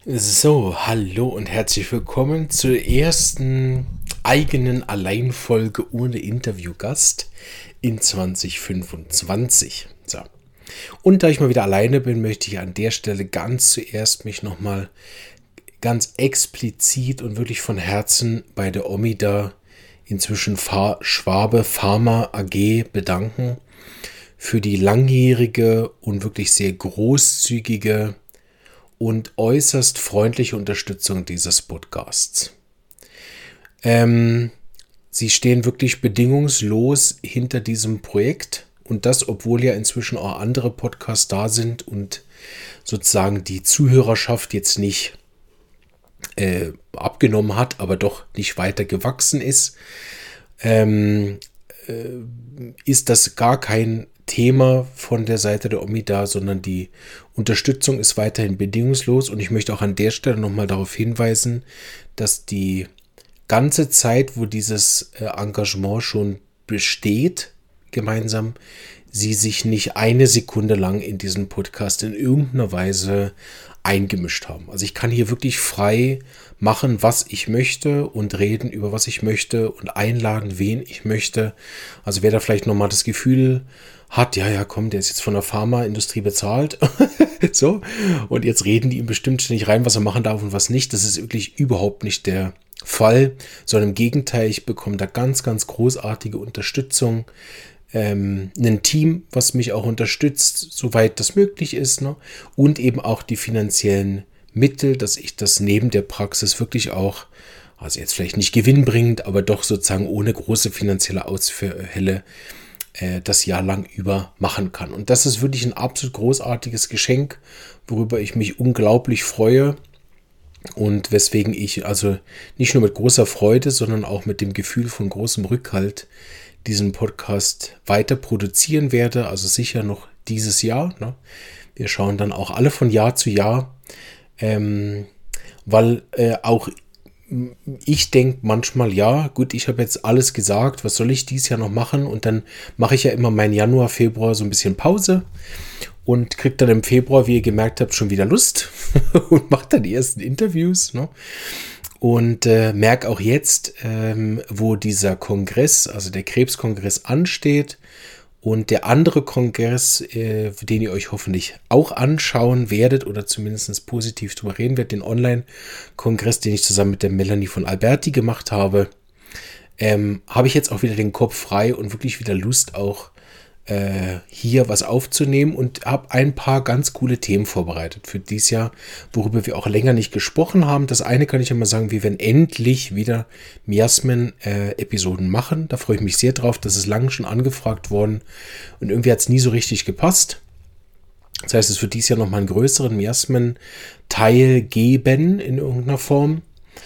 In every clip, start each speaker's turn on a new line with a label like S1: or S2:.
S1: So, hallo und herzlich willkommen zur ersten eigenen Alleinfolge ohne Interviewgast in 2025. So. Und da ich mal wieder alleine bin, möchte ich an der Stelle ganz zuerst mich nochmal ganz explizit und wirklich von Herzen bei der Omida, inzwischen Schwabe Pharma AG, bedanken für die langjährige und wirklich sehr großzügige und äußerst freundliche Unterstützung dieses Podcasts. Sie stehen wirklich bedingungslos hinter diesem Projekt und das, obwohl ja inzwischen auch andere Podcasts da sind und sozusagen die Zuhörerschaft jetzt nicht abgenommen hat, aber doch nicht weiter gewachsen ist, ist das gar kein Thema von der Seite der Omida, sondern die Unterstützung ist weiterhin bedingungslos und ich möchte auch an der Stelle nochmal darauf hinweisen, dass die ganze Zeit, wo dieses Engagement schon besteht, gemeinsam, sie sich nicht eine Sekunde lang in diesen Podcast in irgendeiner Weise eingemischt haben. Also ich kann hier wirklich frei machen, was ich möchte und reden über was ich möchte und einladen, wen ich möchte. Also wer da vielleicht nochmal das Gefühl hat, ja, komm, der ist jetzt von der Pharmaindustrie bezahlt. So, und jetzt reden die ihm bestimmt ständig rein, was er machen darf und was nicht. Das ist wirklich überhaupt nicht der Fall, sondern im Gegenteil, ich bekomme da ganz, ganz großartige Unterstützung. Ein Team, was mich auch unterstützt, soweit das möglich ist, ne? Und eben auch die finanziellen Mittel, dass ich das neben der Praxis wirklich auch, also jetzt vielleicht nicht gewinnbringend, aber doch sozusagen ohne große finanzielle Ausfälle das Jahr lang über machen kann. Und das ist wirklich ein absolut großartiges Geschenk, worüber ich mich unglaublich freue und weswegen ich also nicht nur mit großer Freude, sondern auch mit dem Gefühl von großem Rückhalt diesen Podcast weiter produzieren werde, also sicher noch dieses Jahr. Ne? Wir schauen dann auch alle von Jahr zu Jahr, weil auch ich denke manchmal, ja, gut, ich habe jetzt alles gesagt, was soll ich dieses Jahr noch machen? Und dann mache ich ja immer meinen Januar, Februar so ein bisschen Pause und kriege dann im Februar, wie ihr gemerkt habt, schon wieder Lust und mache dann die ersten Interviews, ne? Und merke auch jetzt, wo dieser Kongress, also der Krebskongress ansteht und der andere Kongress, den ihr euch hoffentlich auch anschauen werdet oder zumindest positiv drüber reden werdet, den Online-Kongress, den ich zusammen mit der Melanie von Alberti gemacht habe, habe ich jetzt auch wieder den Kopf frei und wirklich wieder Lust auch hier was aufzunehmen und habe ein paar ganz coole Themen vorbereitet für dieses Jahr, worüber wir auch länger nicht gesprochen haben. Das eine kann ich ja mal sagen, wir werden endlich wieder Miasmen-Episoden machen. Da freue ich mich sehr drauf. Das ist lange schon angefragt worden und irgendwie hat es nie so richtig gepasst. Das heißt, es wird dieses Jahr nochmal einen größeren Miasmen-Teil geben in irgendeiner Form.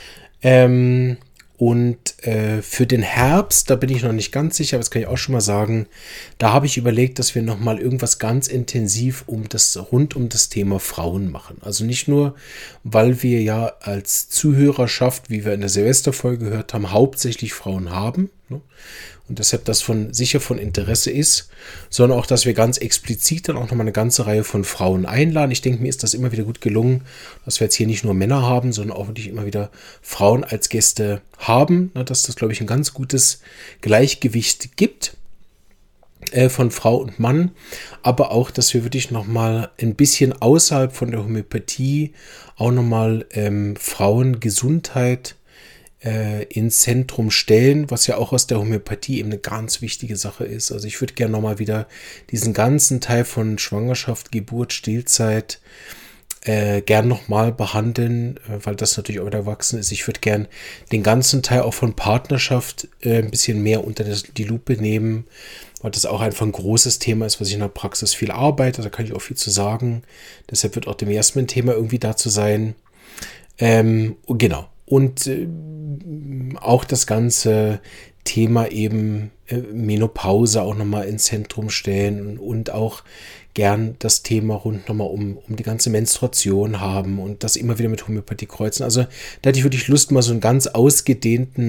S1: Und für den Herbst, da bin ich noch nicht ganz sicher, aber das kann ich auch schon mal sagen, da habe ich überlegt, dass wir nochmal irgendwas ganz intensiv rund um das Thema Frauen machen. Also nicht nur, weil wir ja als Zuhörerschaft, wie wir in der Silvesterfolge gehört haben, hauptsächlich Frauen haben, ne? Und deshalb das sicher von Interesse ist, sondern auch, dass wir ganz explizit dann auch nochmal eine ganze Reihe von Frauen einladen. Ich denke, mir ist das immer wieder gut gelungen, dass wir jetzt hier nicht nur Männer haben, sondern auch wirklich immer wieder Frauen als Gäste haben, dass das, glaube ich, ein ganz gutes Gleichgewicht gibt von Frau und Mann, aber auch, dass wir wirklich nochmal ein bisschen außerhalb von der Homöopathie auch nochmal Frauengesundheit ins Zentrum stellen, was ja auch aus der Homöopathie eben eine ganz wichtige Sache ist. Also ich würde gerne nochmal wieder diesen ganzen Teil von Schwangerschaft, Geburt, Stillzeit gern nochmal behandeln, weil das natürlich auch wieder erwachsen ist. Ich würde gern den ganzen Teil auch von Partnerschaft ein bisschen mehr unter die Lupe nehmen, weil das auch einfach ein großes Thema ist, was ich in der Praxis viel arbeite. Da kann ich auch viel zu sagen. Deshalb wird auch dem Jasmin-Thema irgendwie dazu sein. Genau. Und auch das ganze Thema eben Menopause auch nochmal ins Zentrum stellen und auch gern das Thema rund nochmal um die ganze Menstruation haben und das immer wieder mit Homöopathie kreuzen. Also da hätte ich wirklich Lust, mal so einen ganz ausgedehnten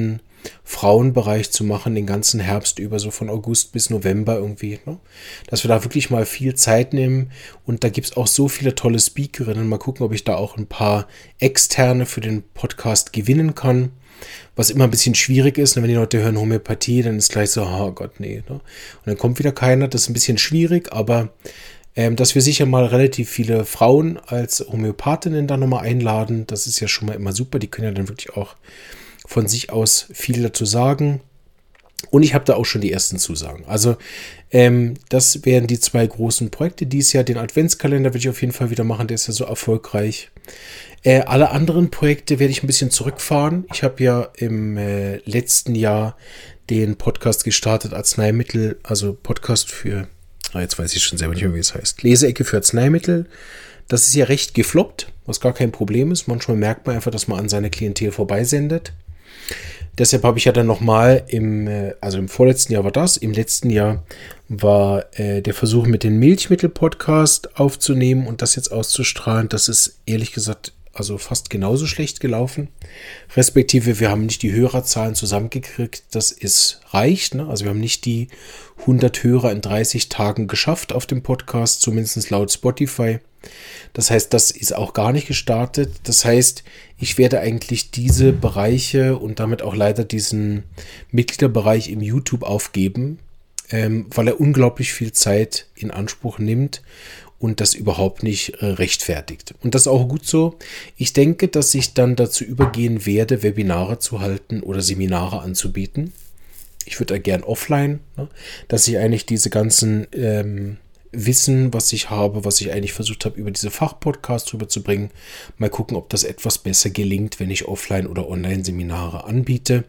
S1: Frauenbereich zu machen, den ganzen Herbst über, so von August bis November irgendwie, ne? Dass wir da wirklich mal viel Zeit nehmen und da gibt es auch so viele tolle Speakerinnen. Mal gucken, ob ich da auch ein paar Externe für den Podcast gewinnen kann, was immer ein bisschen schwierig ist, ne? Wenn die Leute hören Homöopathie, dann ist gleich so, oh Gott, nee, ne? Und dann kommt wieder keiner, das ist ein bisschen schwierig, aber dass wir sicher mal relativ viele Frauen als Homöopathinnen da nochmal einladen, das ist ja schon mal immer super, die können ja dann wirklich auch von sich aus viel dazu sagen. Und ich habe da auch schon die ersten Zusagen. Also das wären die 2 großen Projekte dieses Jahr. Den Adventskalender werde ich auf jeden Fall wieder machen, der ist ja so erfolgreich. Alle anderen Projekte werde ich ein bisschen zurückfahren. Ich habe ja im letzten Jahr den Podcast gestartet, Arzneimittel, also Podcast für, jetzt weiß ich schon selber nicht mehr, wie es heißt, Leseecke für Arzneimittel. Das ist ja recht gefloppt, was gar kein Problem ist. Manchmal merkt man einfach, dass man an seine Klientel vorbeisendet. Deshalb habe ich ja dann nochmal im vorletzten Jahr war das, im letzten Jahr war der Versuch mit dem Milchmittel-Podcast aufzunehmen und das jetzt auszustrahlen. Das ist ehrlich gesagt also fast genauso schlecht gelaufen. Respektive, wir haben nicht die Hörerzahlen zusammengekriegt, das ist reicht. Ne? Also wir haben nicht die 100 Hörer in 30 Tagen geschafft auf dem Podcast, zumindest laut Spotify. Das heißt, das ist auch gar nicht gestartet. Das heißt, ich werde eigentlich diese Bereiche und damit auch leider diesen Mitgliederbereich im YouTube aufgeben, weil er unglaublich viel Zeit in Anspruch nimmt und das überhaupt nicht rechtfertigt. Und das ist auch gut so. Ich denke, dass ich dann dazu übergehen werde, Webinare zu halten oder Seminare anzubieten. Ich würde da gern offline, ne, dass ich eigentlich diese ganzen Wissen, was ich habe, was ich eigentlich versucht habe, über diese Fachpodcasts rüberzubringen. Mal gucken, ob das etwas besser gelingt, wenn ich Offline- oder Online-Seminare anbiete.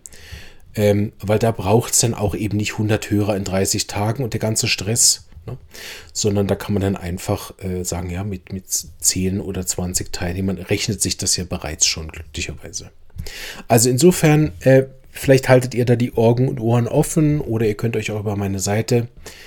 S1: Weil da braucht es dann auch eben nicht 100 Hörer in 30 Tagen und der ganze Stress, ne? Sondern da kann man dann einfach sagen, ja, mit 10 oder 20 Teilnehmern rechnet sich das ja bereits schon, glücklicherweise. Also insofern, vielleicht haltet ihr da die Augen und Ohren offen oder ihr könnt euch auch über meine Seite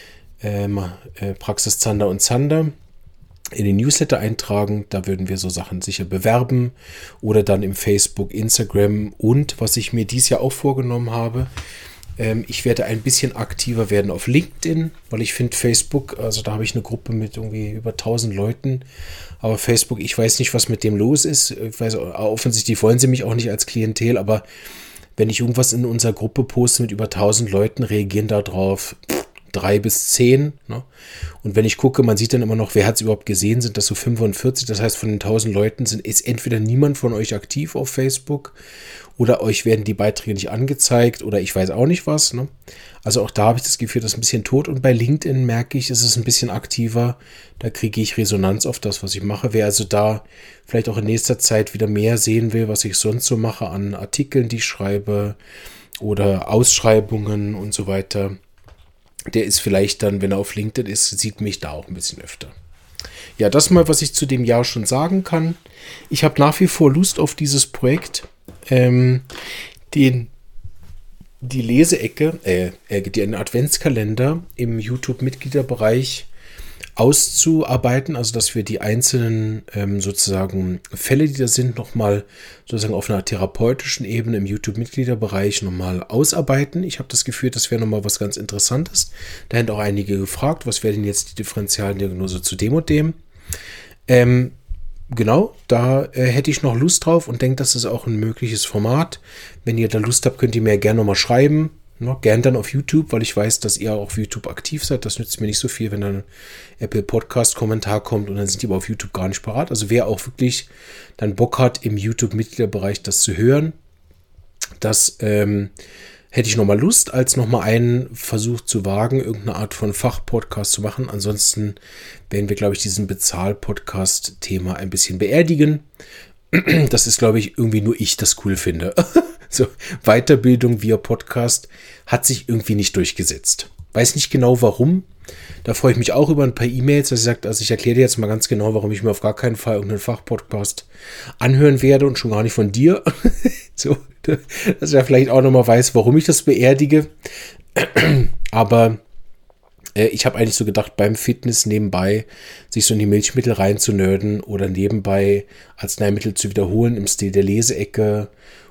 S1: Praxis Zander und Zander in den Newsletter eintragen. Da würden wir so Sachen sicher bewerben oder dann im Facebook, Instagram und was ich mir dieses Jahr auch vorgenommen habe, ich werde ein bisschen aktiver werden auf LinkedIn, weil ich finde Facebook, also da habe ich eine Gruppe mit irgendwie über 1000 Leuten, aber Facebook, ich weiß nicht, was mit dem los ist. Ich weiß, offensichtlich wollen sie mich auch nicht als Klientel, aber wenn ich irgendwas in unserer Gruppe poste mit über 1000 Leuten, reagieren da drauf 3 bis 10. Ne? Und wenn ich gucke, man sieht dann immer noch, wer hat es überhaupt gesehen, sind das so 45. Das heißt, von den 1000 Leuten ist entweder niemand von euch aktiv auf Facebook oder euch werden die Beiträge nicht angezeigt oder ich weiß auch nicht was. Ne? Also auch da habe ich das Gefühl, das ist ein bisschen tot. Und bei LinkedIn merke ich, ist es ein bisschen aktiver. Da kriege ich Resonanz auf das, was ich mache. Wer also da vielleicht auch in nächster Zeit wieder mehr sehen will, was ich sonst so mache an Artikeln, die ich schreibe oder Ausschreibungen und so weiter, der ist vielleicht dann, wenn er auf LinkedIn ist, sieht mich da auch ein bisschen öfter. Ja, das mal, was ich zu dem Jahr schon sagen kann. Ich habe nach wie vor Lust auf dieses Projekt, die Leseecke, den Adventskalender im YouTube-Mitgliederbereich auszuarbeiten, also dass wir die einzelnen sozusagen Fälle, die da sind, nochmal sozusagen auf einer therapeutischen Ebene im YouTube-Mitgliederbereich nochmal ausarbeiten. Ich habe das Gefühl, das wäre nochmal was ganz Interessantes. Da haben auch einige gefragt, was wäre denn jetzt die Differentialdiagnose zu dem und dem? Genau, da hätte ich noch Lust drauf und denke, das ist auch ein mögliches Format. Wenn ihr da Lust habt, könnt ihr mir gerne nochmal schreiben. No, gern dann auf YouTube, weil ich weiß, dass ihr auch auf YouTube aktiv seid. Das nützt mir nicht so viel, wenn dann ein Apple Podcast-Kommentar kommt und dann sind die aber auf YouTube gar nicht parat. Also wer auch wirklich dann Bock hat, im YouTube-Mitgliederbereich das zu hören, das hätte ich nochmal Lust, als nochmal einen Versuch zu wagen, irgendeine Art von Fachpodcast zu machen. Ansonsten werden wir, glaube ich, diesen Bezahl-Podcast-Thema ein bisschen beerdigen. Das ist, glaube ich, irgendwie nur ich das cool finde. So, Weiterbildung via Podcast hat sich irgendwie nicht durchgesetzt. Weiß nicht genau warum. Da freue ich mich auch über ein paar E-Mails, dass ich sage, also ich erkläre dir jetzt mal ganz genau, warum ich mir auf gar keinen Fall irgendeinen Fachpodcast anhören werde und schon gar nicht von dir. So, dass er vielleicht auch nochmal weiß, warum ich das beerdige. Aber ich habe eigentlich so gedacht, beim Fitness nebenbei sich so in die Milchmittel reinzunörden oder nebenbei Arzneimittel zu wiederholen im Stil der Leseecke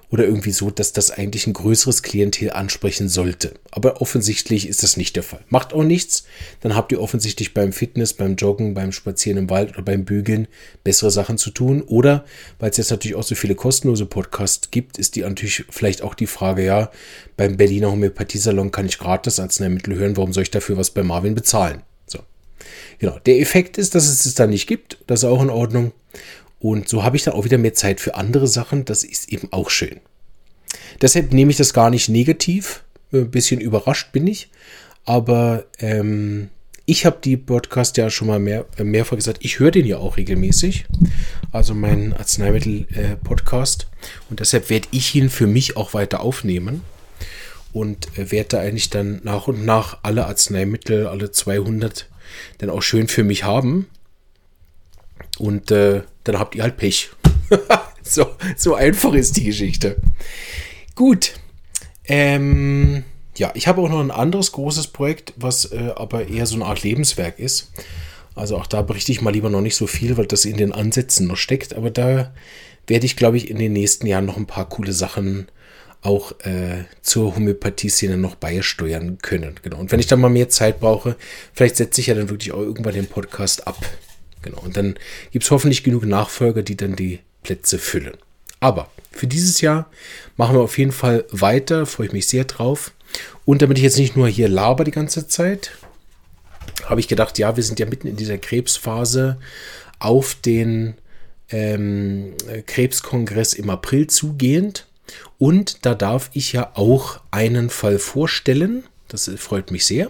S1: Oder irgendwie so, dass das eigentlich ein größeres Klientel ansprechen sollte. Aber offensichtlich ist das nicht der Fall. Macht auch nichts. Dann habt ihr offensichtlich beim Fitness, beim Joggen, beim Spazieren im Wald oder beim Bügeln bessere Sachen zu tun. Oder, weil es jetzt natürlich auch so viele kostenlose Podcasts gibt, ist die natürlich vielleicht auch die Frage, ja, beim Berliner Homöopathiesalon kann ich gratis Arzneimittel hören. Warum soll ich dafür was bei Marvin bezahlen? So. Genau. Der Effekt ist, dass es da nicht gibt. Das ist auch in Ordnung. Und so habe ich dann auch wieder mehr Zeit für andere Sachen. Das ist eben auch schön. Deshalb nehme ich das gar nicht negativ. Ein bisschen überrascht bin ich. Aber ich habe die Podcast ja schon mal mehrfach gesagt. Ich höre den ja auch regelmäßig. Also meinen Arzneimittel-Podcast. Und deshalb werde ich ihn für mich auch weiter aufnehmen. Und werde da eigentlich dann nach und nach alle Arzneimittel, alle 200, dann auch schön für mich haben. Und dann habt ihr halt Pech. So einfach ist die Geschichte. Gut. Ja, ich habe auch noch ein anderes großes Projekt, was aber eher so eine Art Lebenswerk ist. Also auch da berichte ich mal lieber noch nicht so viel, weil das in den Ansätzen noch steckt. Aber da werde ich, glaube ich, in den nächsten Jahren noch ein paar coole Sachen auch zur Homöopathie-Szene noch beisteuern können. Genau. Und wenn ich dann mal mehr Zeit brauche, vielleicht setze ich ja dann wirklich auch irgendwann den Podcast ab. Genau, und dann gibt es hoffentlich genug Nachfolger, die dann die Plätze füllen. Aber für dieses Jahr machen wir auf jeden Fall weiter, freue ich mich sehr drauf. Und damit ich jetzt nicht nur hier laber die ganze Zeit, habe ich gedacht, ja, wir sind ja mitten in dieser Krebsphase auf den Krebskongress im April zugehend. Und da darf ich ja auch einen Fall vorstellen. Das freut mich sehr.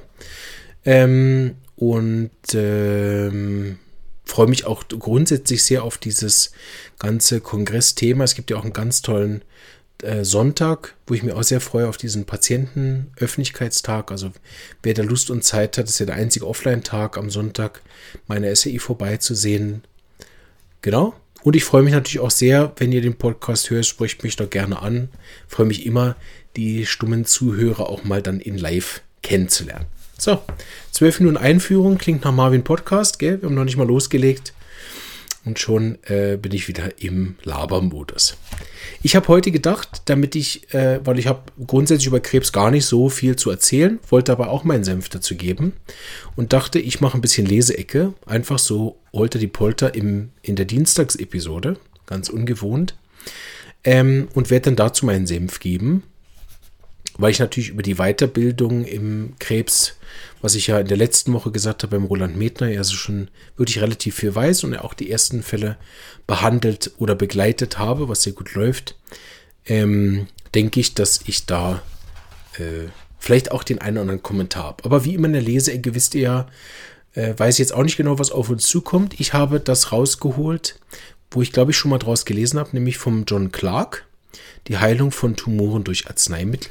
S1: Freue mich auch grundsätzlich sehr auf dieses ganze Kongressthema. Es gibt ja auch einen ganz tollen Sonntag, wo ich mich auch sehr freue auf diesen Patientenöffentlichkeitstag. Also wer da Lust und Zeit hat, ist ja der einzige Offline-Tag am Sonntag, meine SAI vorbeizusehen. Genau. Und ich freue mich natürlich auch sehr, wenn ihr den Podcast hört, sprecht mich doch gerne an. Ich freue mich immer, die stummen Zuhörer auch mal dann in live kennenzulernen. So, 12 Minuten Einführung, klingt nach Marvin Podcast, gell? Wir haben noch nicht mal losgelegt und schon bin ich wieder im Labermodus. Ich habe heute gedacht, weil ich habe grundsätzlich über Krebs gar nicht so viel zu erzählen, wollte aber auch meinen Senf dazu geben und dachte, ich mache ein bisschen Leseecke, einfach so holter die Polter in der Dienstagsepisode, ganz ungewohnt, und werde dann dazu meinen Senf geben. Weil ich natürlich über die Weiterbildung im Krebs, was ich ja in der letzten Woche gesagt habe beim Roland Medner, also schon wirklich relativ viel weiß und ja auch die ersten Fälle behandelt oder begleitet habe, was sehr gut läuft, denke ich, dass ich da vielleicht auch den einen oder anderen Kommentar habe. Aber wie immer in der Leseecke, wisst ihr ja, weiß ich jetzt auch nicht genau, was auf uns zukommt. Ich habe das rausgeholt, wo ich glaube ich schon mal draus gelesen habe, nämlich vom John Clark, die Heilung von Tumoren durch Arzneimittel.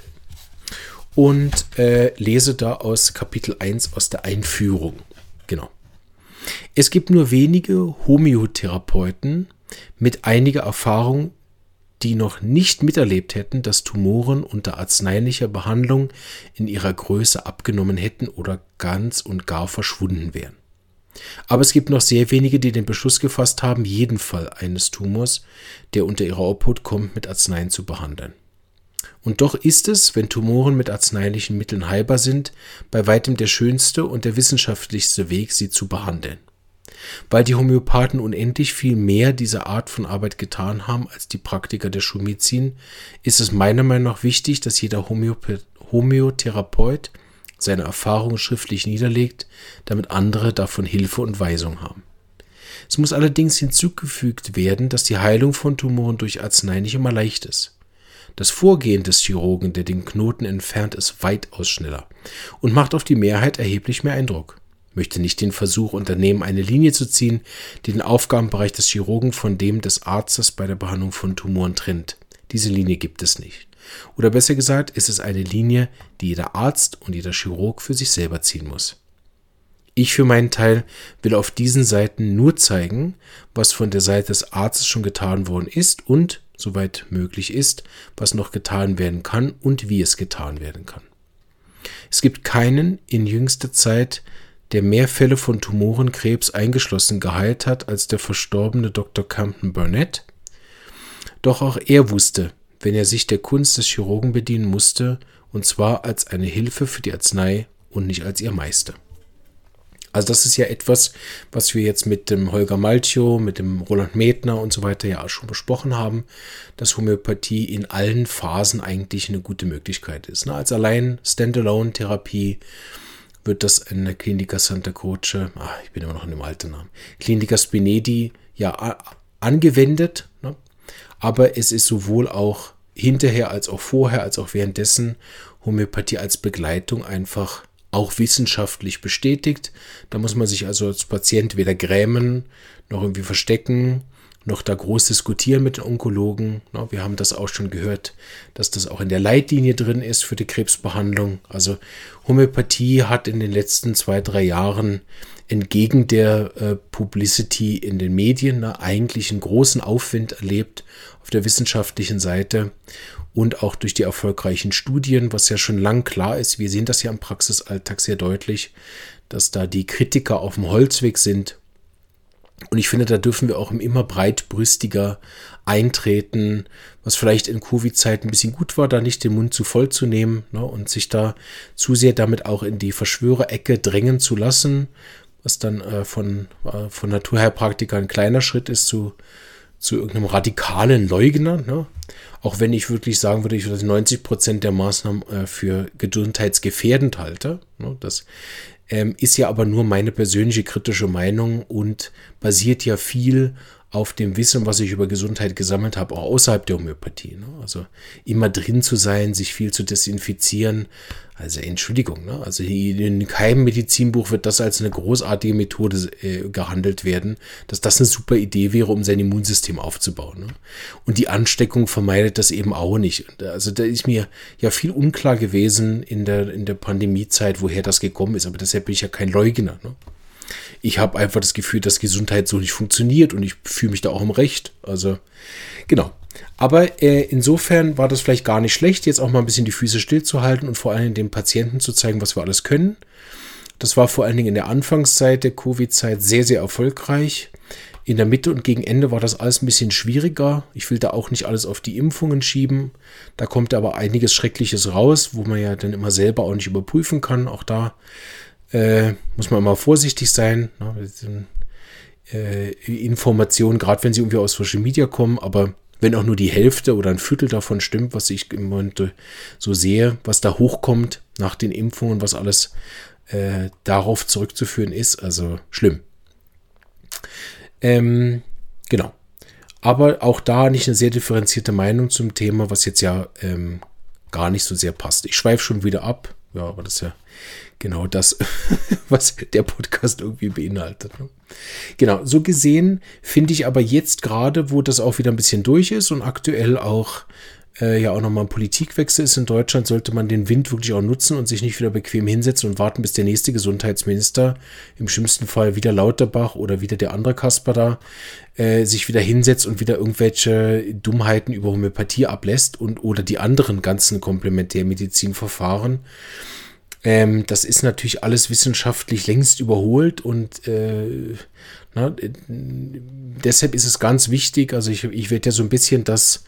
S1: Und lese da aus Kapitel 1 aus der Einführung. Genau. Es gibt nur wenige Homöotherapeuten mit einiger Erfahrung, die noch nicht miterlebt hätten, dass Tumoren unter arzneilicher Behandlung in ihrer Größe abgenommen hätten oder ganz und gar verschwunden wären. Aber es gibt noch sehr wenige, die den Beschluss gefasst haben, jeden Fall eines Tumors, der unter ihrer Obhut kommt, mit Arzneien zu behandeln. Und doch ist es, wenn Tumoren mit arzneilichen Mitteln heilbar sind, bei weitem der schönste und der wissenschaftlichste Weg, sie zu behandeln. Weil die Homöopathen unendlich viel mehr dieser Art von Arbeit getan haben als die Praktiker der Schulmedizin, ist es meiner Meinung nach wichtig, dass jeder Homöotherapeut seine Erfahrungen schriftlich niederlegt, damit andere davon Hilfe und Weisung haben. Es muss allerdings hinzugefügt werden, dass die Heilung von Tumoren durch Arznei nicht immer leicht ist. Das Vorgehen des Chirurgen, der den Knoten entfernt, ist weitaus schneller und macht auf die Mehrheit erheblich mehr Eindruck. Ich möchte nicht den Versuch unternehmen, eine Linie zu ziehen, die den Aufgabenbereich des Chirurgen von dem des Arztes bei der Behandlung von Tumoren trennt. Diese Linie gibt es nicht. Oder besser gesagt, ist es eine Linie, die jeder Arzt und jeder Chirurg für sich selber ziehen muss. Ich für meinen Teil will auf diesen Seiten nur zeigen, was von der Seite des Arztes schon getan worden ist und, soweit möglich ist, was noch getan werden kann und wie es getan werden kann. Es gibt keinen in jüngster Zeit, der mehr Fälle von Tumorenkrebs eingeschlossen geheilt hat als der verstorbene Dr. Camden Burnett. Doch auch er wusste, wenn er sich der Kunst des Chirurgen bedienen musste, und zwar als eine Hilfe für die Arznei und nicht als ihr Meister. Also das ist ja etwas, was wir jetzt mit dem Holger Malchow, mit dem Roland Medner und so weiter ja auch schon besprochen haben, dass Homöopathie in allen Phasen eigentlich eine gute Möglichkeit ist. Als allein Standalone-Therapie wird das in der Klinika Santa Croce, ich bin immer noch in dem alten Namen, Klinika Spinedi ja angewendet, ne? Aber es ist sowohl auch hinterher als auch vorher, als auch währenddessen Homöopathie als Begleitung einfach auch wissenschaftlich bestätigt. Da muss man sich also als Patient weder grämen, noch irgendwie verstecken, noch da groß diskutieren mit den Onkologen. Wir haben das auch schon gehört, dass das auch in der Leitlinie drin ist für die Krebsbehandlung. Also Homöopathie hat in den letzten 2-3 Jahren entgegen der Publicity in den Medien eigentlich einen großen Aufwind erlebt auf der wissenschaftlichen Seite und auch durch die erfolgreichen Studien, was ja schon lang klar ist. Wir sehen das ja im Praxisalltag sehr deutlich, dass da die Kritiker auf dem Holzweg sind. Und ich finde, da dürfen wir auch immer breitbrüstiger eintreten, was vielleicht in Covid-Zeiten ein bisschen gut war, da nicht den Mund zu voll zu nehmen, ne, und sich da zu sehr damit auch in die Verschwörerecke drängen zu lassen, was dann von Naturheilpraktikern ein kleiner Schritt ist zu irgendeinem radikalen Leugner. Ne? Auch wenn ich wirklich sagen würde, ich würde 90% der Maßnahmen für gesundheitsgefährdend halte. Ne? Das ist ja aber nur meine persönliche kritische Meinung und basiert ja viel auf dem Wissen, was ich über Gesundheit gesammelt habe, auch außerhalb der Homöopathie. Ne? Also immer drin zu sein, sich viel zu desinfizieren. Also Entschuldigung, ne? Also in keinem Medizinbuch wird das als eine großartige Methode gehandelt werden, dass das eine super Idee wäre, um sein Immunsystem aufzubauen. Ne? Und die Ansteckung vermeidet das eben auch nicht. Also da ist mir ja viel unklar gewesen in der Pandemiezeit, woher das gekommen ist. Aber deshalb bin ich ja kein Leugner. Ne? Ich habe einfach das Gefühl, dass Gesundheit so nicht funktioniert und ich fühle mich da auch im Recht. Also, genau. Aber insofern war das vielleicht gar nicht schlecht, jetzt auch mal ein bisschen die Füße stillzuhalten und vor allem den Patienten zu zeigen, was wir alles können. Das war vor allen Dingen in der Anfangszeit der Covid-Zeit sehr, sehr erfolgreich. In der Mitte und gegen Ende war das alles ein bisschen schwieriger. Ich will da auch nicht alles auf die Impfungen schieben. Da kommt aber einiges Schreckliches raus, wo man ja dann immer selber auch nicht überprüfen kann. Auch da muss man immer vorsichtig sein. Ne? Informationen, gerade wenn sie irgendwie aus Social Media kommen, aber wenn auch nur die Hälfte oder ein Viertel davon stimmt, was ich im Moment so sehe, was da hochkommt nach den Impfungen, was alles darauf zurückzuführen ist, also schlimm. Genau. Aber auch da nicht eine sehr differenzierte Meinung zum Thema, was jetzt ja gar nicht so sehr passt. Ich schweife schon wieder ab. Ja, aber das ist ja genau das, was der Podcast irgendwie beinhaltet. Ne? Genau, so gesehen finde ich aber jetzt gerade, wo das auch wieder ein bisschen durch ist und aktuell auch ja auch nochmal ein Politikwechsel ist in Deutschland, sollte man den Wind wirklich auch nutzen und sich nicht wieder bequem hinsetzen und warten, bis der nächste Gesundheitsminister, im schlimmsten Fall wieder Lauterbach oder wieder der andere Kasper da, sich wieder hinsetzt und wieder irgendwelche Dummheiten über Homöopathie ablässt oder die anderen ganzen Komplementärmedizinverfahren. Das ist natürlich alles wissenschaftlich längst überholt und deshalb ist es ganz wichtig, also ich werde ja so ein bisschen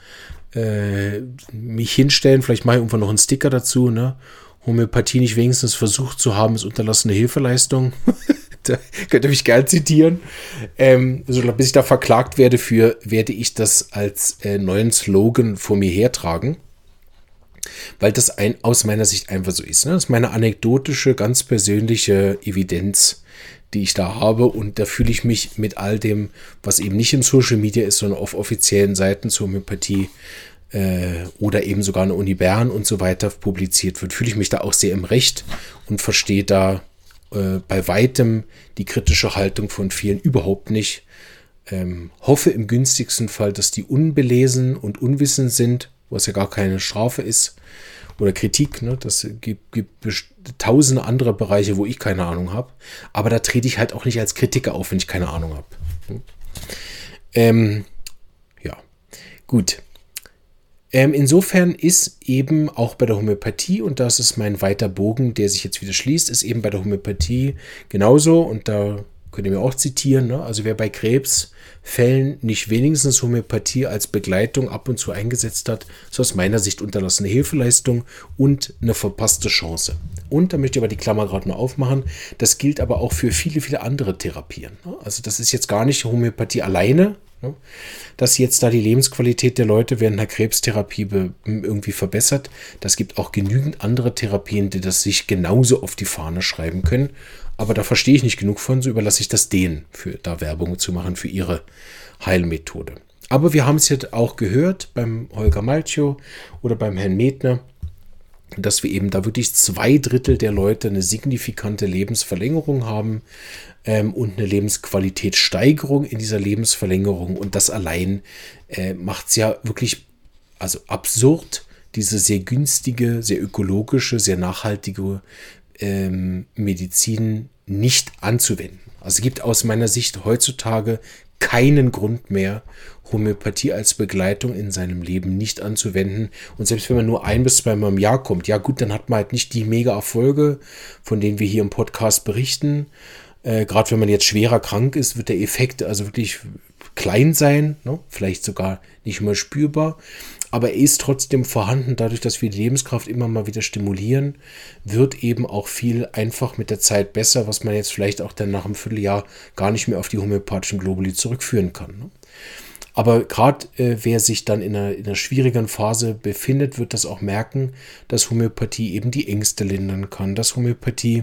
S1: mich hinstellen, vielleicht mache ich irgendwann noch einen Sticker dazu, ne? Homöopathie nicht wenigstens versucht zu haben, ist unterlassene Hilfeleistung. Da könnt ihr mich gerne zitieren. Also, bis ich da verklagt werde werde ich das als neuen Slogan vor mir hertragen. Weil das aus meiner Sicht einfach so ist. Ne? Das ist meine anekdotische, ganz persönliche Evidenz, die ich da habe. Und da fühle ich mich mit all dem, was eben nicht im Social Media ist, sondern auf offiziellen Seiten zur Homöopathie oder eben sogar an der Uni Bern und so weiter publiziert wird, fühle ich mich da auch sehr im Recht und verstehe da bei weitem die kritische Haltung von vielen überhaupt nicht. Hoffe im günstigsten Fall, dass die unbelesen und unwissend sind, was ja gar keine Strafe ist oder Kritik. Ne? Das gibt tausende andere Bereiche, wo ich keine Ahnung habe. Aber da trete ich halt auch nicht als Kritiker auf, wenn ich keine Ahnung habe. Ja, gut. Insofern ist eben auch bei der Homöopathie, und das ist mein weiter Bogen, der sich jetzt wieder schließt, ist eben bei der Homöopathie genauso, und da könnt ihr mir auch zitieren, ne? Also wer bei Krebsfällen nicht wenigstens Homöopathie als Begleitung ab und zu eingesetzt hat, ist aus meiner Sicht unterlassene Hilfeleistung und eine verpasste Chance. Und da möchte ich aber die Klammer gerade mal aufmachen, das gilt aber auch für viele, viele andere Therapien. Ne? Also das ist jetzt gar nicht Homöopathie alleine, ne? Dass jetzt da die Lebensqualität der Leute während einer Krebstherapie irgendwie verbessert. Das gibt auch genügend andere Therapien, die das sich genauso auf die Fahne schreiben können. Aber da verstehe ich nicht genug von, so überlasse ich das denen, für da Werbung zu machen für ihre Heilmethode. Aber wir haben es jetzt auch gehört beim Holger Malchow oder beim Herrn Medner, dass wir eben da wirklich 2/3 der Leute eine signifikante Lebensverlängerung haben und eine Lebensqualitätssteigerung in dieser Lebensverlängerung. Und das allein macht es ja wirklich absurd, diese sehr günstige, sehr ökologische, sehr nachhaltige Medizin nicht anzuwenden. Also es gibt aus meiner Sicht heutzutage keinen Grund mehr, Homöopathie als Begleitung in seinem Leben nicht anzuwenden. Und selbst wenn man nur 1 bis 2 Mal im Jahr kommt, ja gut, dann hat man halt nicht die Mega-Erfolge, von denen wir hier im Podcast berichten. Gerade wenn man jetzt schwerer krank ist, wird der Effekt also wirklich klein sein, ne? Vielleicht sogar nicht mehr spürbar. Aber er ist trotzdem vorhanden, dadurch, dass wir die Lebenskraft immer mal wieder stimulieren, wird eben auch viel einfach mit der Zeit besser, was man jetzt vielleicht auch dann nach einem Vierteljahr gar nicht mehr auf die homöopathischen Globuli zurückführen kann. Ne? Aber gerade wer sich dann in einer schwierigen Phase befindet, wird das auch merken, dass Homöopathie eben die Ängste lindern kann, dass Homöopathie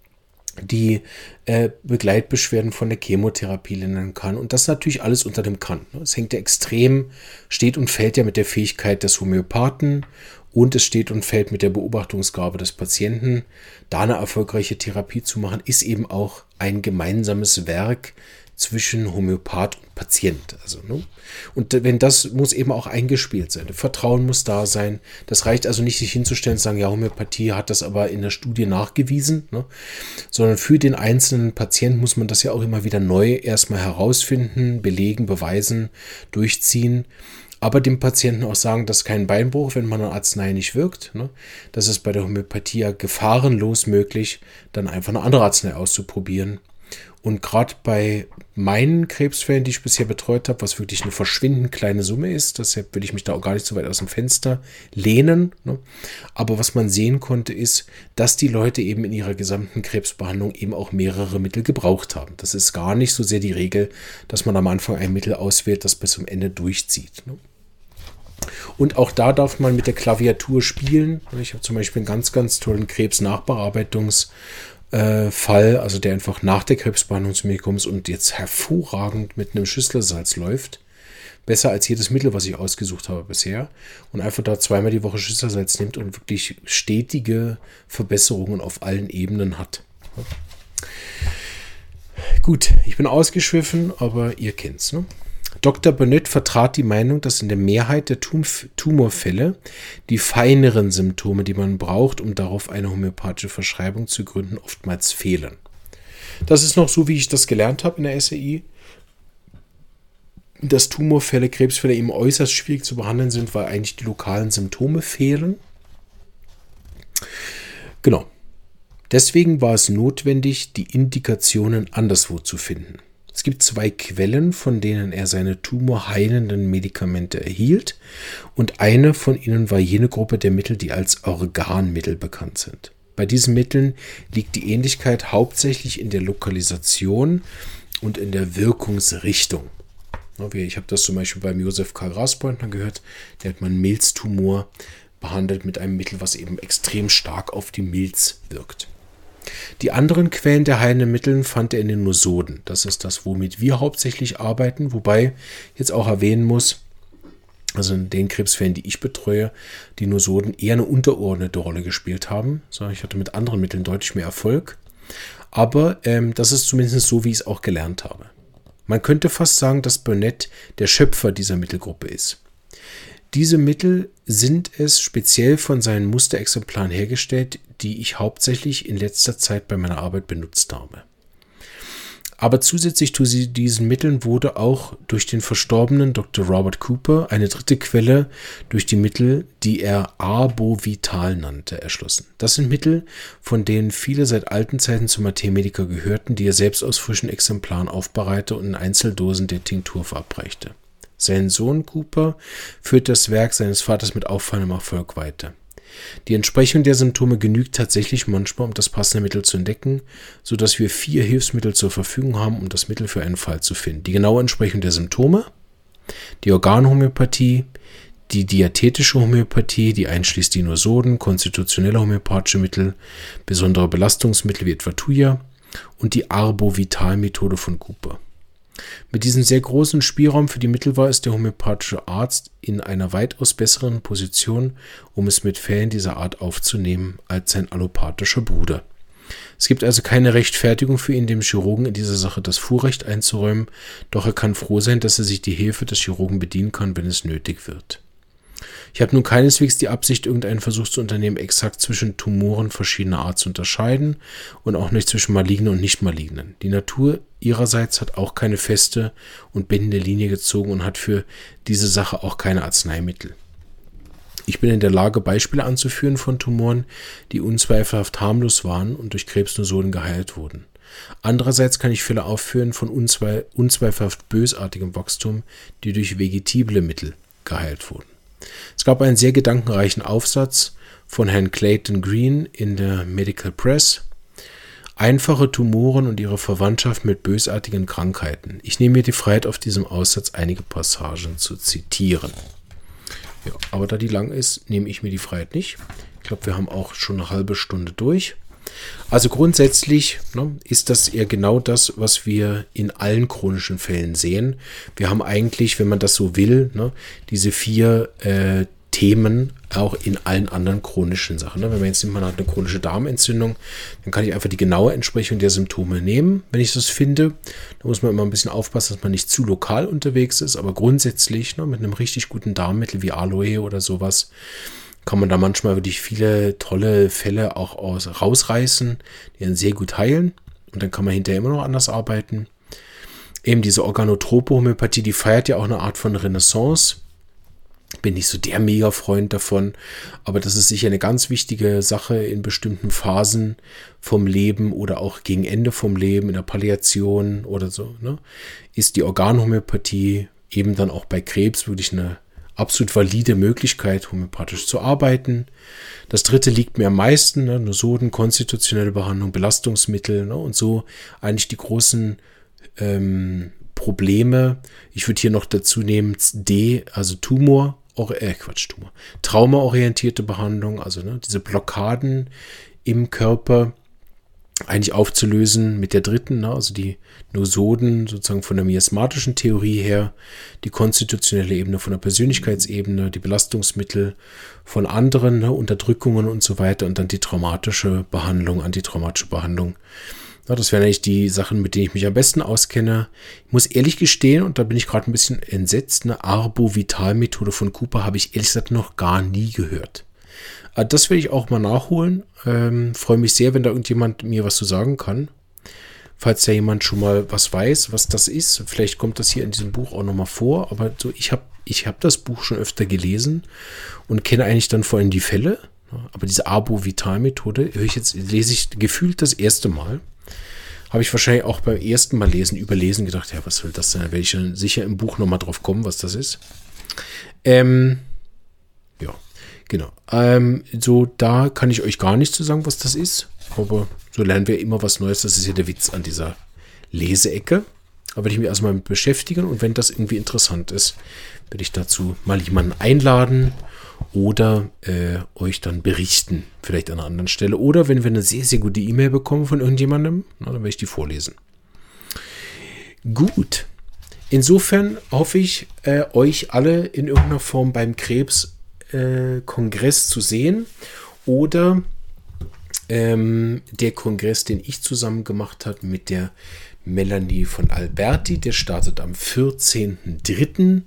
S1: die Begleitbeschwerden von der Chemotherapie lindern kann. Und das natürlich alles unter dem Kann. Es hängt ja extrem, steht und fällt ja mit der Fähigkeit des Homöopathen und es steht und fällt mit der Beobachtungsgabe des Patienten. Da eine erfolgreiche Therapie zu machen, ist eben auch ein gemeinsames Werk zwischen Homöopath und Patient. Und wenn das muss eben auch eingespielt sein. Vertrauen muss da sein. Das reicht also nicht, sich hinzustellen und zu sagen, ja, Homöopathie hat das aber in der Studie nachgewiesen, ne? Sondern für den einzelnen Patienten muss man das ja auch immer wieder neu erstmal herausfinden, belegen, beweisen, durchziehen. Aber dem Patienten auch sagen, das ist kein Beinbruch, wenn man eine Arznei nicht wirkt. Ne? Das ist bei der Homöopathie ja gefahrenlos möglich, dann einfach eine andere Arznei auszuprobieren. Und gerade bei meinen Krebsfällen, die ich bisher betreut habe, was wirklich eine verschwindend kleine Summe ist, deshalb will ich mich da auch gar nicht so weit aus dem Fenster lehnen. Ne? Aber was man sehen konnte, ist, dass die Leute eben in ihrer gesamten Krebsbehandlung eben auch mehrere Mittel gebraucht haben. Das ist gar nicht so sehr die Regel, dass man am Anfang ein Mittel auswählt, das bis zum Ende durchzieht. Ne? Und auch da darf man mit der Klaviatur spielen. Ich habe zum Beispiel einen ganz, ganz tollen Krebsnachbearbeitungs- Fall, also der einfach nach der Krebsbehandlung zu mir kommt und jetzt hervorragend mit einem Schüsselsalz läuft. Besser als jedes Mittel, was ich ausgesucht habe bisher. Und einfach da 2-mal die Woche Schüsselsalz nimmt und wirklich stetige Verbesserungen auf allen Ebenen hat. Gut, ich bin ausgeschwiffen, aber ihr kennt's, ne? Dr. Burnett vertrat die Meinung, dass in der Mehrheit der Tumorfälle die feineren Symptome, die man braucht, um darauf eine homöopathische Verschreibung zu gründen, oftmals fehlen. Das ist noch so, wie ich das gelernt habe in der SRI, dass Tumorfälle, Krebsfälle eben äußerst schwierig zu behandeln sind, weil eigentlich die lokalen Symptome fehlen. Genau. Deswegen war es notwendig, die Indikationen anderswo zu finden. Es gibt 2 Quellen, von denen er seine tumorheilenden Medikamente erhielt, und eine von ihnen war jene Gruppe der Mittel, die als Organmittel bekannt sind. Bei diesen Mitteln liegt die Ähnlichkeit hauptsächlich in der Lokalisation und in der Wirkungsrichtung. Ich habe das zum Beispiel beim Josef Karl Grasbeutner gehört, der hat mal einen Milztumor behandelt mit einem Mittel, was eben extrem stark auf die Milz wirkt. Die anderen Quellen der heilenden Mittel fand er in den Nosoden. Das ist das, womit wir hauptsächlich arbeiten, wobei ich jetzt auch erwähnen muss, also in den Krebsfällen, die ich betreue, die Nosoden eher eine untergeordnete Rolle gespielt haben. So, ich hatte mit anderen Mitteln deutlich mehr Erfolg, aber das ist zumindest so, wie ich es auch gelernt habe. Man könnte fast sagen, dass Burnett der Schöpfer dieser Mittelgruppe ist. Diese Mittel sind es speziell von seinen Musterexemplaren hergestellt, die ich hauptsächlich in letzter Zeit bei meiner Arbeit benutzt habe. Aber zusätzlich zu diesen Mitteln wurde auch durch den verstorbenen Dr. Robert Cooper eine dritte Quelle durch die Mittel, die er Arbovital nannte, erschlossen. Das sind Mittel, von denen viele seit alten Zeiten zum Materia gehörten, die er selbst aus frischen Exemplaren aufbereitete und in Einzeldosen der Tinktur verabreichte. Sein Sohn Cooper führt das Werk seines Vaters mit auffallendem Erfolg weiter. Die Entsprechung der Symptome genügt tatsächlich manchmal, um das passende Mittel zu entdecken, sodass wir 4 Hilfsmittel zur Verfügung haben, um das Mittel für einen Fall zu finden. Die genaue Entsprechung der Symptome, die Organhomöopathie, die diätetische Homöopathie, die einschließt Dinosoden, konstitutionelle homöopathische Mittel, besondere Belastungsmittel wie etwa Thuja und die Arbovital-Methode von Cooper. Mit diesem sehr großen Spielraum für die Mittelwahl ist der homöopathische Arzt in einer weitaus besseren Position, um es mit Fällen dieser Art aufzunehmen, als sein allopathischer Bruder. Es gibt also keine Rechtfertigung für ihn, dem Chirurgen in dieser Sache das Fuhrrecht einzuräumen, doch er kann froh sein, dass er sich die Hilfe des Chirurgen bedienen kann, wenn es nötig wird. Ich habe nun keineswegs die Absicht, irgendeinen Versuch zu unternehmen, exakt zwischen Tumoren verschiedener Art zu unterscheiden und auch nicht zwischen malignen und nicht malignen. Die Natur ihrerseits hat auch keine feste und bindende Linie gezogen und hat für diese Sache auch keine Arzneimittel. Ich bin in der Lage, Beispiele anzuführen von Tumoren, die unzweifelhaft harmlos waren und durch Krebsnosoden geheilt wurden. Andererseits kann ich Fälle aufführen von unzweifelhaft bösartigem Wachstum, die durch vegetible Mittel geheilt wurden. Es gab einen sehr gedankenreichen Aufsatz von Herrn Clayton Green in der Medical Press. Einfache Tumoren und ihre Verwandtschaft mit bösartigen Krankheiten. Ich nehme mir die Freiheit, auf diesem Aussatz einige Passagen zu zitieren. Ja, aber da die lang ist, nehme ich mir die Freiheit nicht. Ich glaube, wir haben auch schon eine halbe Stunde durch. Also grundsätzlich ist das eher genau das, was wir in allen chronischen Fällen sehen. Wir haben eigentlich, wenn man das so will, diese 4 Themen auch in allen anderen chronischen Sachen. Wenn man jetzt nimmt, man hat eine chronische Darmentzündung, dann kann ich einfach die genaue Entsprechung der Symptome nehmen, wenn ich das finde. Da muss man immer ein bisschen aufpassen, dass man nicht zu lokal unterwegs ist, aber grundsätzlich mit einem richtig guten Darmmittel wie Aloe oder sowas kann man da manchmal wirklich viele tolle Fälle auch rausreißen, die dann sehr gut heilen. Und dann kann man hinterher immer noch anders arbeiten. Eben diese organotrope Homöopathie, die feiert ja auch eine Art von Renaissance. Bin nicht so der Mega-Freund davon, aber das ist sicher eine ganz wichtige Sache in bestimmten Phasen vom Leben oder auch gegen Ende vom Leben, in der Palliation oder so. Ist die Organhomöopathie eben dann auch bei Krebs wirklich eine absolut valide Möglichkeit, homöopathisch zu arbeiten. Das dritte liegt mir am meisten, Nosoden, konstitutionelle Behandlung, Belastungsmittel und so eigentlich die großen Probleme. Ich würde hier noch dazu nehmen also traumaorientierte Behandlung, also diese Blockaden im Körper eigentlich aufzulösen mit der dritten, also die Nosoden sozusagen von der miasmatischen Theorie her, die konstitutionelle Ebene von der Persönlichkeitsebene, die Belastungsmittel von anderen, Unterdrückungen und so weiter und dann die traumatische Behandlung, antitraumatische Behandlung. Ja, das wären eigentlich die Sachen, mit denen ich mich am besten auskenne. Ich muss ehrlich gestehen, und da bin ich gerade ein bisschen entsetzt, eine Arbovital-Methode von Cooper habe ich ehrlich gesagt noch gar nie gehört. Das werde ich auch mal nachholen. Freue mich sehr, wenn da irgendjemand mir was zu sagen kann. Falls da jemand schon mal was weiß, was das ist. Vielleicht kommt das hier in diesem Buch auch nochmal vor. Aber so, ich hab das Buch schon öfter gelesen und kenne eigentlich dann vor allem die Fälle. Aber diese Arbovital-Methode lese ich gefühlt das erste Mal. Habe ich wahrscheinlich auch beim ersten Mal überlesen gedacht, ja, was soll das denn? Da werde ich dann sicher im Buch nochmal drauf kommen, was das ist. Ja. Genau. So, da kann ich euch gar nicht zu sagen, was das ist. Aber so lernen wir immer was Neues. Das ist ja der Witz an dieser Leseecke. Aber werde ich mich erstmal mit beschäftigen. Und wenn das irgendwie interessant ist, werde ich dazu mal jemanden einladen oder euch dann berichten. Vielleicht an einer anderen Stelle. Oder wenn wir eine sehr, sehr gute E-Mail bekommen von irgendjemandem, dann werde ich die vorlesen. Gut. Insofern hoffe ich, euch alle in irgendeiner Form beim Krebs-Kongress zu sehen oder der Kongress, den ich zusammen gemacht habe mit der Melanie von Alberti, der startet am 14.03.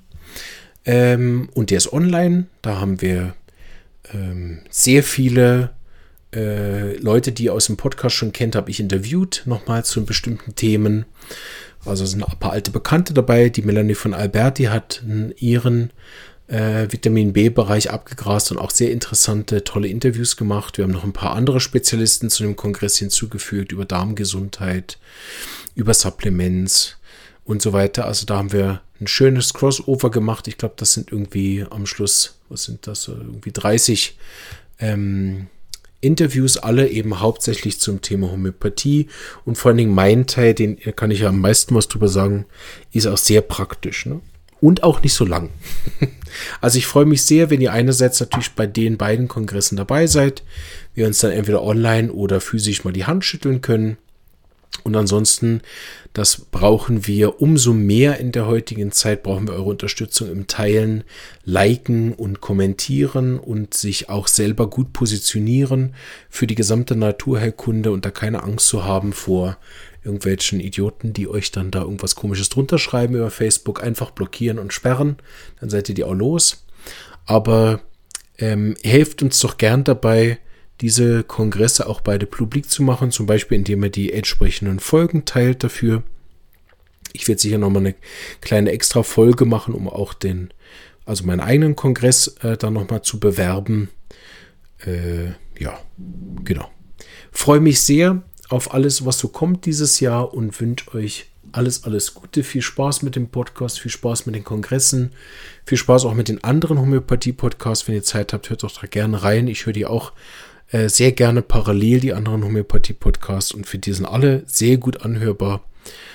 S1: Und der ist online. Da haben wir sehr viele Leute, die ihr aus dem Podcast schon kennt, habe ich interviewt, nochmal zu bestimmten Themen. Also sind ein paar alte Bekannte dabei. Die Melanie von Alberti hat ihren Vitamin B-Bereich abgegrast und auch sehr interessante, tolle Interviews gemacht. Wir haben noch ein paar andere Spezialisten zu dem Kongress hinzugefügt, über Darmgesundheit, über Supplements und so weiter. Also da haben wir ein schönes Crossover gemacht. Ich glaube, das sind irgendwie am Schluss, was sind das, irgendwie 30 Interviews, alle eben hauptsächlich zum Thema Homöopathie. Und vor allen Dingen mein Teil, den kann ich ja am meisten was drüber sagen, ist auch sehr praktisch, ne? Und auch nicht so lang. Also ich freue mich sehr, wenn ihr einerseits natürlich bei den beiden Kongressen dabei seid, wir uns dann entweder online oder physisch mal die Hand schütteln können. Und ansonsten, das brauchen wir umso mehr in der heutigen Zeit, brauchen wir eure Unterstützung im Teilen, Liken und Kommentieren und sich auch selber gut positionieren für die gesamte Naturheilkunde und da keine Angst zu haben vor irgendwelchen Idioten, die euch dann da irgendwas Komisches drunter schreiben über Facebook, einfach blockieren und sperren, dann seid ihr die auch los. Aber helft uns doch gern dabei, diese Kongresse auch beide publik zu machen, zum Beispiel indem ihr die entsprechenden Folgen teilt dafür. Ich werde sicher nochmal eine kleine extra Folge machen, um auch meinen eigenen Kongress dann nochmal zu bewerben. Ja, genau. Freue mich sehr auf alles, was so kommt dieses Jahr und wünsche euch alles Gute. Viel Spaß mit dem Podcast, viel Spaß mit den Kongressen, viel Spaß auch mit den anderen Homöopathie-Podcasts. Wenn ihr Zeit habt, hört doch da gerne rein. Ich höre die auch sehr gerne parallel, die anderen Homöopathie-Podcasts, und für die sind alle sehr gut anhörbar.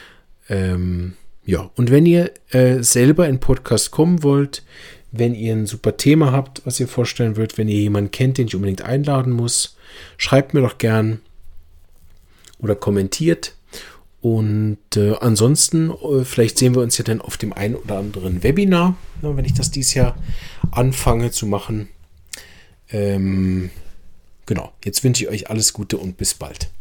S1: Ja, und wenn ihr selber in Podcast kommen wollt, wenn ihr ein super Thema habt, was ihr vorstellen wollt, wenn ihr jemanden kennt, den ich unbedingt einladen muss, schreibt mir doch gern oder kommentiert. Und ansonsten, vielleicht sehen wir uns ja dann auf dem einen oder anderen Webinar, wenn ich das dieses Jahr anfange zu machen. Genau, jetzt wünsche ich euch alles Gute und bis bald.